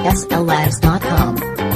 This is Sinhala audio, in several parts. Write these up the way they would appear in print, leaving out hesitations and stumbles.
sllives.com.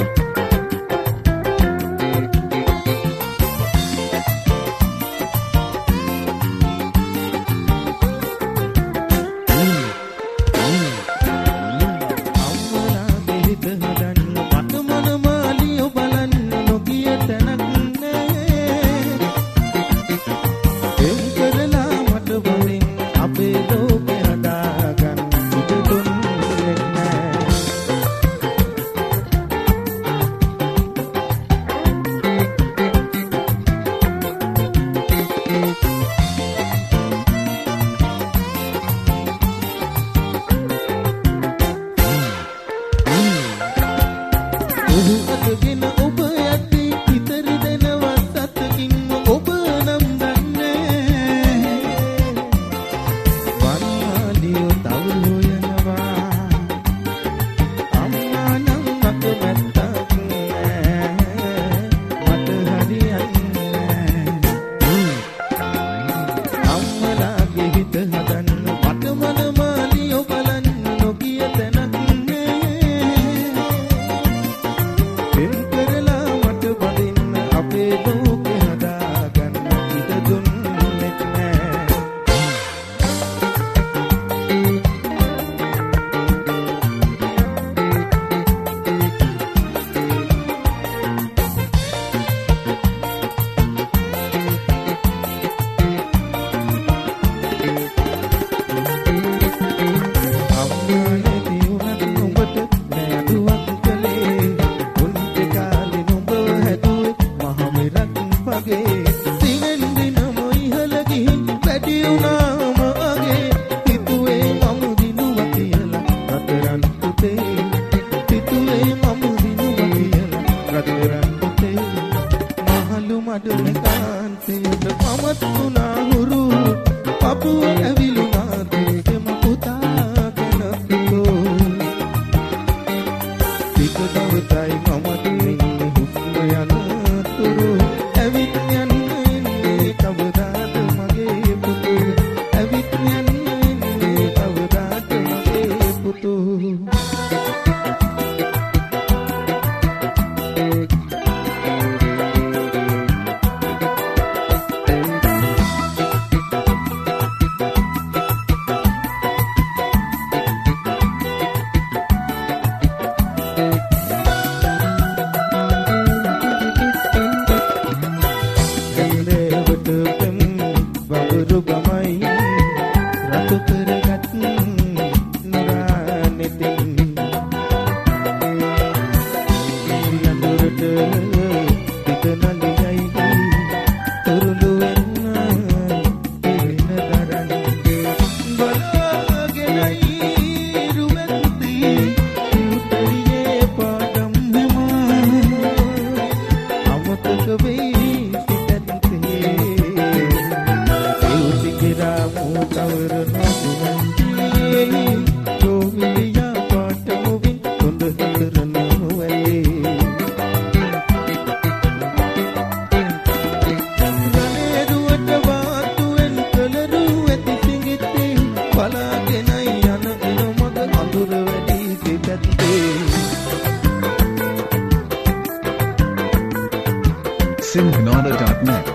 Singnada.net.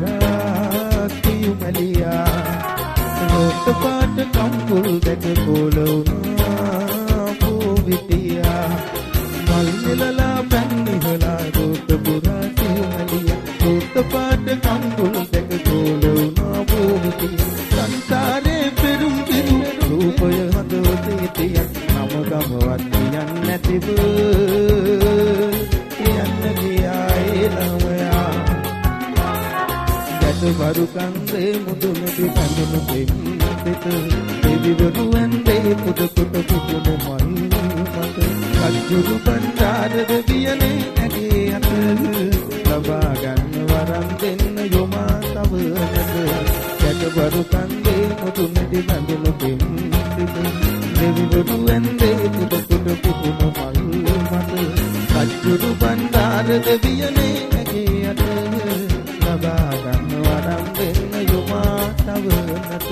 පුරා කියුමලියා රොත් පාට කම්බුල් දැක කොළවුනා පොවිතියා මල් නිලලා පැන්නිහලා රොත් පුරා කියුමලියා රොත් පාට කම්බුල් දැක කොළවුනා පොවිතියා සංසාරේ පෙරුම් පිරු රූපය හදවතේ තියන් නම ගමවත් කියන්න නැතිව කියන්න ගියා ඒ ළමයා ගැටවරු කන්දේ මුදුනේදී බඳුණු දෙවිත දෙවිවරු ඇන්දේ පුද පුද පුදුන මල් මත කච්චුරු බණ්ඩාර දෙවියනේ ඇගේ අත ලබා ගන්න වරම් දෙන්න යොමා තවනද ගැටවරු කන්දේ මුදුනේදී බඳුණු දෙවිත දෙවිවරු ඇන්දේ පුද පුද පුදුන මල් මත කච්චුරු බණ්ඩාර දෙවියනේ ඇගේ අත ලබා ගන්න වරම් දෙන්න යොමා තවනත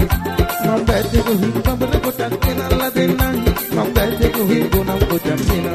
I'm